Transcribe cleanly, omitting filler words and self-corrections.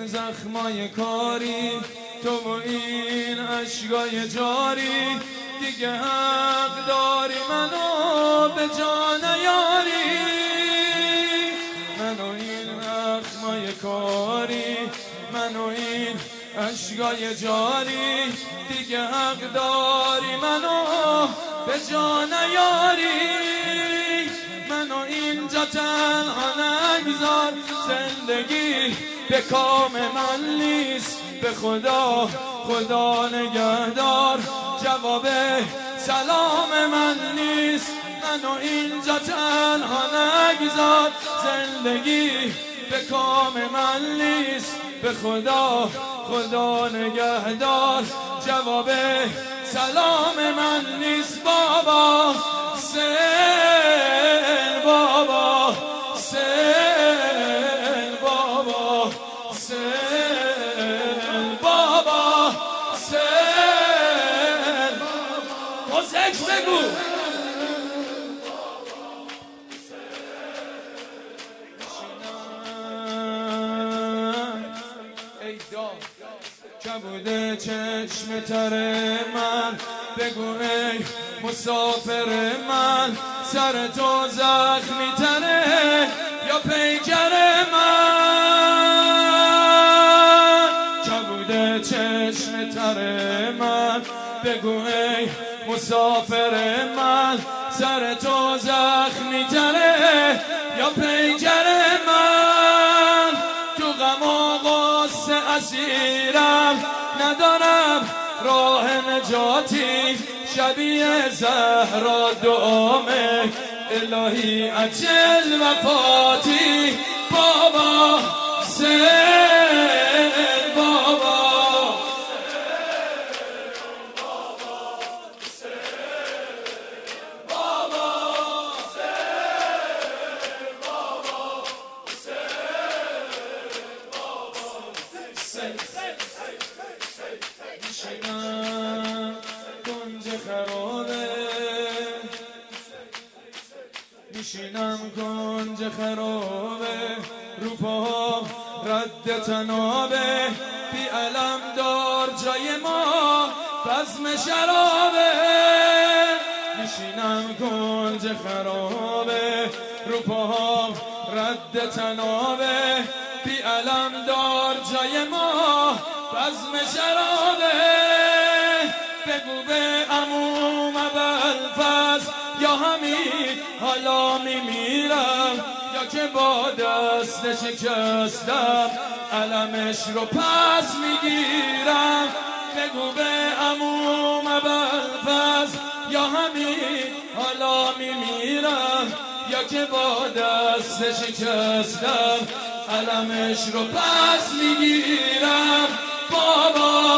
زخمای کاری، تو و این عشقای جاری، دیگه حق داری منو به جا نیاری. منو این زخمای کاری، منو این عشقای جاری، دیگه حق داری منو به جا نیاری. منو اینجا تنها نگذار، زندگی به کام من نیست. به خدا خدا نگهدار، جواب سلام من نیست. منو اینجا تنها نگذار، زندگی به کام من نیست. به خدا خدا نگهدار، جواب سلام من نیست. بابا سن، بابا سن، بابا سن، بابا سن. خوزک بگو. کبوده چشم تر من، بگو ای مسافر من، سر تو زخمی تره یا پیکر من. کبوده چشم تر من، بگو ای مسافر من، سر تو زخمی تره یا پیکر من. تو غم و غصه اسیرم، ندارم راه نجاتی. شبیه زهرا دعامه، الهی عجل وفاتی. بابا سن، بابا میشینم کنج خرابه، میشینم کنج خرابه، رو پاها رد تنابه. بی علم دار جای ما بزم شرابه. میشینم کنج خرابه، رو پاها رد تنابه. بی علم دار جای ما بزم شرابه. بگو به عموم ابوالفضل، یا همین حالا میمیرم، یا که با دست شکستم علمش رو پس میگیرم. بگو به عموم ابوالفضل، یا همین حالا میمیرم، یا که با دست شکستم علمش رو پس میگیرم. بابا